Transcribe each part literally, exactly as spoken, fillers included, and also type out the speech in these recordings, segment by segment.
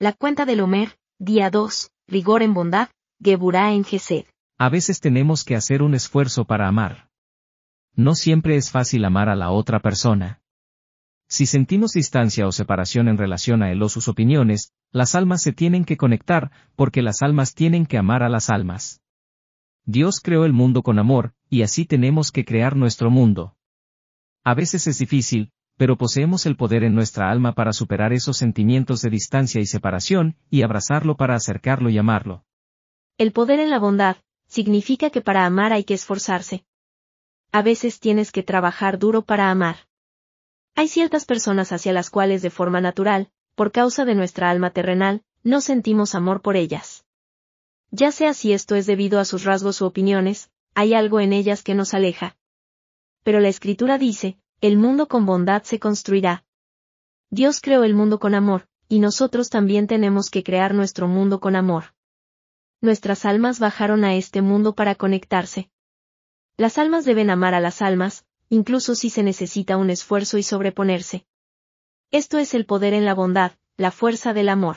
La cuenta del Homer, día dos, rigor en bondad, Geburá en Gesed. A veces tenemos que hacer un esfuerzo para amar. No siempre es fácil amar a la otra persona. Si sentimos distancia o separación en relación a él o sus opiniones, las almas se tienen que conectar, porque las almas tienen que amar a las almas. Dios creó el mundo con amor, y así tenemos que crear nuestro mundo. A veces es difícil, pero poseemos el poder en nuestra alma para superar esos sentimientos de distancia y separación, y abrazarlo para acercarlo y amarlo. El poder en la bondad, significa que para amar hay que esforzarse. A veces tienes que trabajar duro para amar. Hay ciertas personas hacia las cuales de forma natural, por causa de nuestra alma terrenal, no sentimos amor por ellas. Ya sea si esto es debido a sus rasgos u opiniones, hay algo en ellas que nos aleja. Pero la Escritura dice, el mundo con bondad se construirá. Dios creó el mundo con amor, y nosotros también tenemos que crear nuestro mundo con amor. Nuestras almas bajaron a este mundo para conectarse. Las almas deben amar a las almas, incluso si se necesita un esfuerzo y sobreponerse. Esto es el poder en la bondad, la fuerza del amor.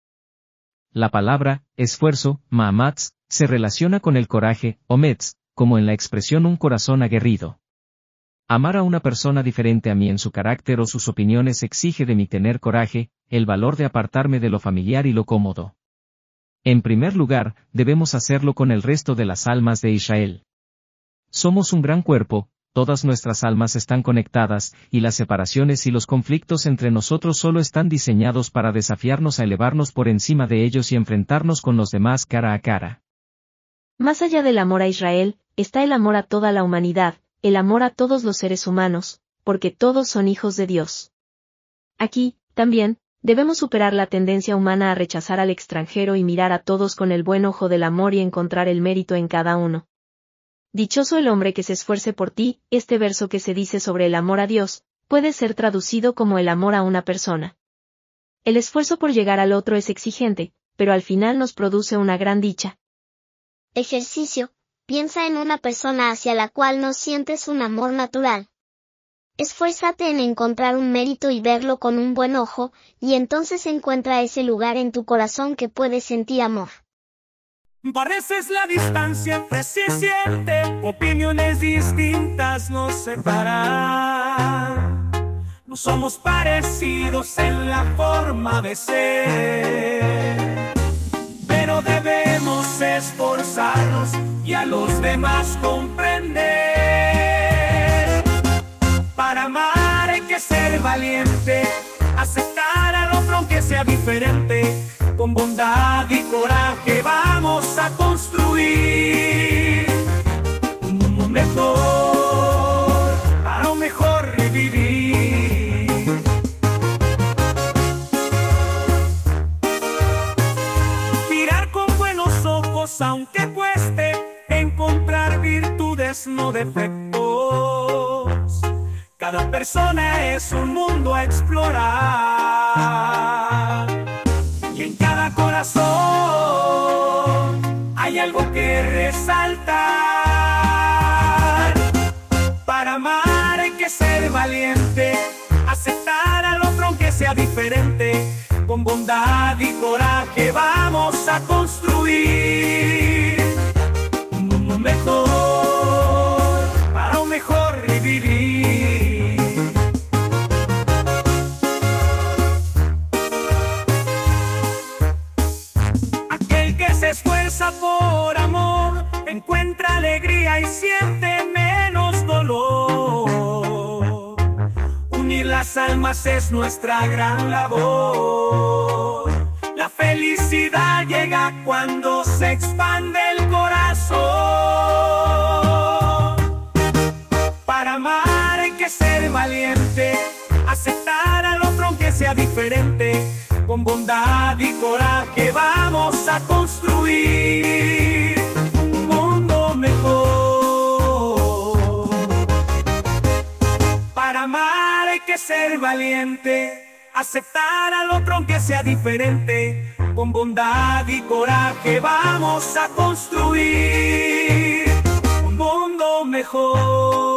La palabra, esfuerzo, ma'amatz, se relaciona con el coraje, ometz, como en la expresión un corazón aguerrido. Amar a una persona diferente a mí en su carácter o sus opiniones exige de mí tener coraje, el valor de apartarme de lo familiar y lo cómodo. En primer lugar, debemos hacerlo con el resto de las almas de Israel. Somos un gran cuerpo, todas nuestras almas están conectadas, y las separaciones y los conflictos entre nosotros solo están diseñados para desafiarnos a elevarnos por encima de ellos y enfrentarnos con los demás cara a cara. Más allá del amor a Israel, está el amor a toda la humanidad, el amor a todos los seres humanos, porque todos son hijos de Dios. Aquí, también, debemos superar la tendencia humana a rechazar al extranjero y mirar a todos con el buen ojo del amor y encontrar el mérito en cada uno. Dichoso el hombre que se esfuerce por ti, este verso que se dice sobre el amor a Dios, puede ser traducido como el amor a una persona. El esfuerzo por llegar al otro es exigente, pero al final nos produce una gran dicha. Ejercicio. Piensa en una persona hacia la cual no sientes un amor natural. Esfuérzate en encontrar un mérito y verlo con un buen ojo, y entonces encuentra ese lugar en tu corazón que puede sentir amor. A veces la distancia siempre se siente, opiniones distintas nos separan. No somos parecidos en la forma de ser, pero debemos esforzarnos y a los demás comprender. Para amar hay que ser valiente, aceptar al otro aunque sea diferente. Con bondad y coraje vamos a construir un mundo mejor, para un mejor vivir. Mirar con buenos ojos aunque cueste, encontrar virtudes no defectos. Cada persona es un mundo a explorar. Y en cada corazón hay algo que resaltar. Para amar hay que ser valiente, aceptar al otro aunque sea diferente. Con bondad y coraje vamos a construir un mundo mejor, para un mejor vivir. Se esfuerza por amor, encuentra alegría y siente menos dolor. Unir las almas es nuestra gran labor. La felicidad llega cuando se expande el corazón. Para amar hay que ser valiente, aceptar al otro aunque sea diferente. Con bondad y coraje vamos a construir un mundo mejor. Para amar hay que ser valiente, aceptar al otro aunque sea diferente. Con bondad y coraje vamos a construir un mundo mejor.